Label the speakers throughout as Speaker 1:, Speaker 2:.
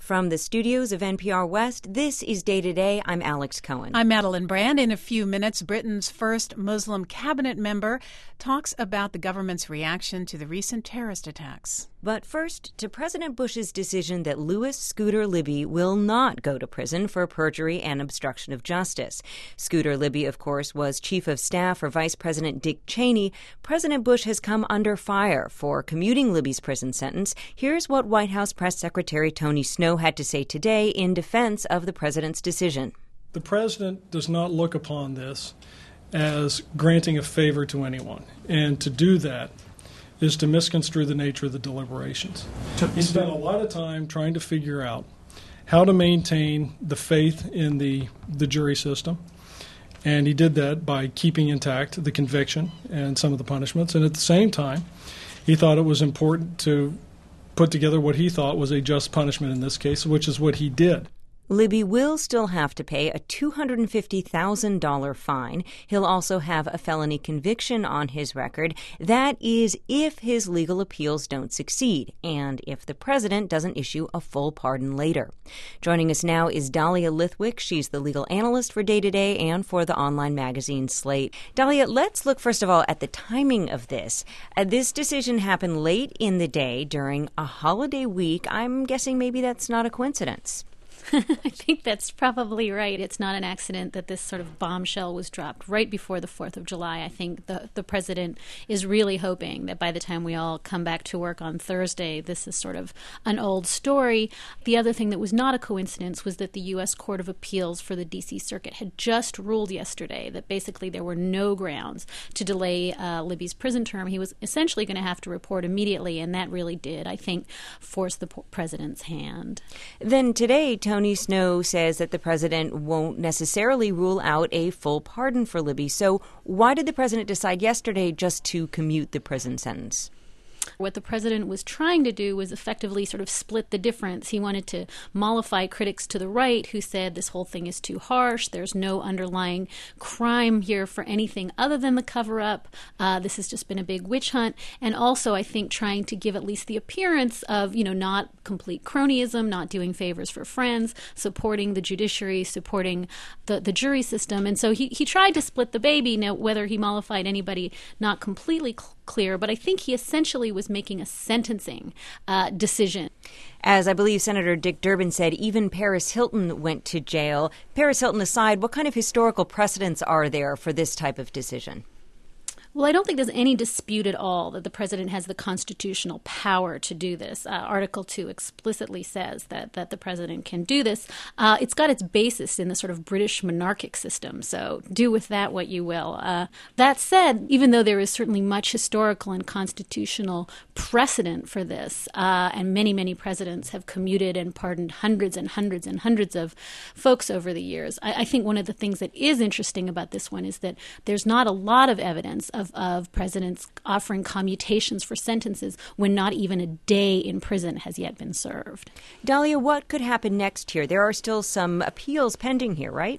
Speaker 1: From the studios of NPR West, this is Day to Day. I'm Alex Cohen.
Speaker 2: I'm Madeline Brand. In a few minutes, Britain's first Muslim cabinet member talks about the government's reaction to the recent terrorist attacks.
Speaker 1: But first, to President Bush's decision that Louis Scooter Libby will not go to prison for perjury and obstruction of justice. Scooter Libby, of course, was chief of staff for Vice President Dick Cheney. President Bush has come under fire for commuting Libby's prison sentence. Here's what White House Press Secretary Tony Snow had to say today in defense of the president's decision.
Speaker 3: The president does not look upon this as granting a favor to anyone, and to do that is to misconstrue the nature of the deliberations. He spent a lot of time trying to figure out how to maintain the faith in the jury system, and he did that by keeping intact the conviction and some of the punishments, and at the same time, he thought it was important to put together what he thought was a just punishment in this case, which is what he did.
Speaker 1: Libby will still have to pay a $250,000 fine. He'll also have a felony conviction on his record. That is if his legal appeals don't succeed and if the president doesn't issue a full pardon later. Joining us now is Dahlia Lithwick. She's the legal analyst for Day to Day and for the online magazine Slate. Dahlia, let's look first of all at the timing of this. This decision happened late in the day during a holiday week. I'm guessing maybe that's not a coincidence.
Speaker 4: I think that's probably right. It's not an accident that this sort of bombshell was dropped right before the 4th of July. I think the president is really hoping that by the time we all come back to work on Thursday, this is sort of an old story. The other thing that was not a coincidence was that the U.S. Court of Appeals for the D.C. Circuit had just ruled yesterday that basically there were no grounds to delay Libby's prison term. He was essentially going to have to report immediately, and that really did, I think, force the president's hand.
Speaker 1: Then today, Tony Snow says that the president won't necessarily rule out a full pardon for Libby. So why did the president decide yesterday just to commute the prison sentence?
Speaker 4: What the president was trying to do was effectively sort of split the difference. He wanted to mollify critics to the right who said this whole thing is too harsh. There's no underlying crime here for anything other than the cover-up. This has just been a big witch hunt. And also, I think, trying to give at least the appearance of, not complete cronyism, not doing favors for friends, supporting the judiciary, supporting the jury system. And so he tried to split the baby. Now, whether he mollified anybody, not completely clear, but I think he essentially was making a sentencing decision.
Speaker 1: As I believe Senator Dick Durbin said, even Paris Hilton went to jail. Paris Hilton aside, what kind of historical precedents are there for this type of decision?
Speaker 4: Well, I don't think there's any dispute at all that the president has the constitutional power to do this. Article 2 explicitly says that the president can do this. It's got its basis in the sort of British monarchic system, so do with that what you will. That said, even though there is certainly much historical and constitutional precedent for this, and many, many presidents have commuted and pardoned hundreds and hundreds and hundreds of folks over the years, I think one of the things that is interesting about this one is that there's not a lot of evidence of presidents offering commutations for sentences when not even a day in prison has yet been served.
Speaker 1: Dahlia, what could happen next here? There are still some appeals pending here, right?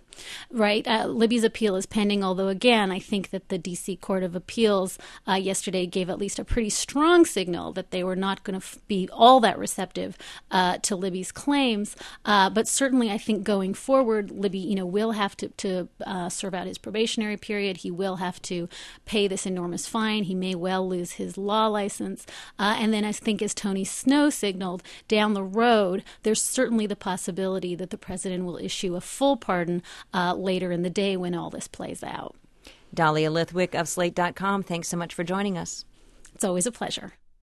Speaker 4: Right. Libby's appeal is pending, although, again, I think that the D.C. Court of Appeals yesterday gave at least a pretty strong signal that they were not going to be all that receptive to Libby's claims. But certainly, I think going forward, Libby, will have to serve out his probationary period. He will have to pay this enormous fine. He may well lose his law license. And then I think, as Tony Snow signaled, down the road, there's certainly the possibility that the president will issue a full pardon later in the day when all this plays out.
Speaker 1: Dahlia Lithwick of Slate.com, thanks so much for joining us.
Speaker 4: It's always a pleasure.